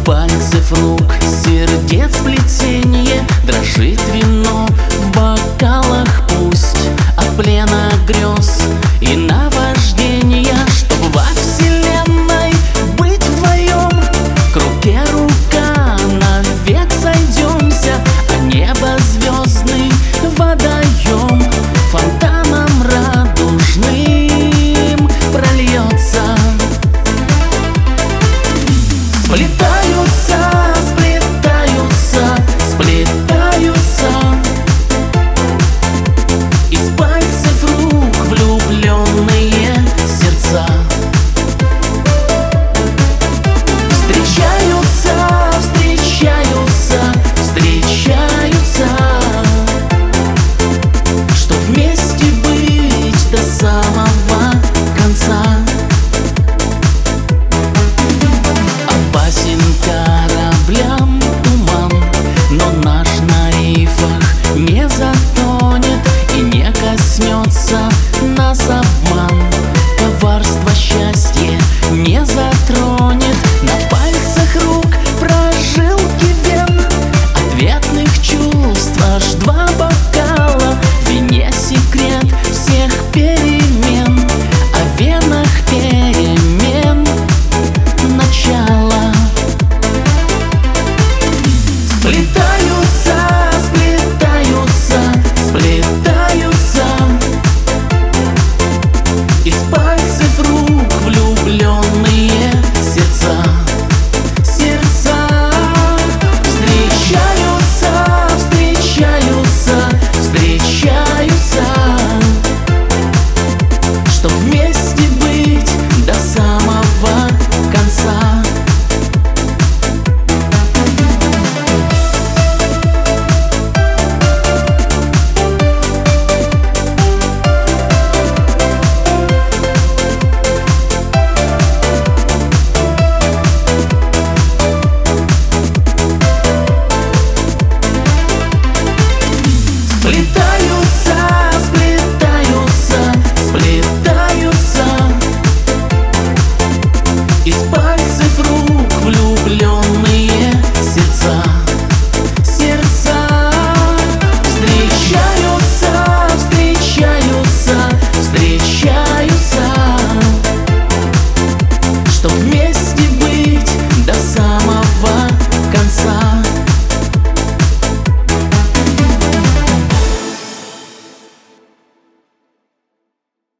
пальцев рук, сердец плетенье, дрожит вино в бокалах, пусть от плена грез и наваждения, чтобы во вселенной быть вдвоем. К руке рука, навек сойдемся, а небо звездный водоем фонтаном радужным прольется. Сплетаются, сплетаются, сплетаются из пальцев рук влюбленные сердца. Встречаются, встречаются, встречаются, чтоб вместе быть до самого конца. Опасен кораблям туман, но наш на рифах не затонет и не коснется нас обман. Коварство счастье не затронет, на пальцах рук прожилки вен ответных чувств аж два бокала. В вине секрет всех перемен, о венах перемен начало. Сплетаются, сплетаются, сплетаются из пальцев рук влюбленные сердца. Сердца встречаются, встречаются, встречаются, чтоб вместе быть до самого конца. Сплетаются, сплетаются, сплетаются из пальцев рук влюбленные сердца. Сердца встречаются, встречаются, встречаются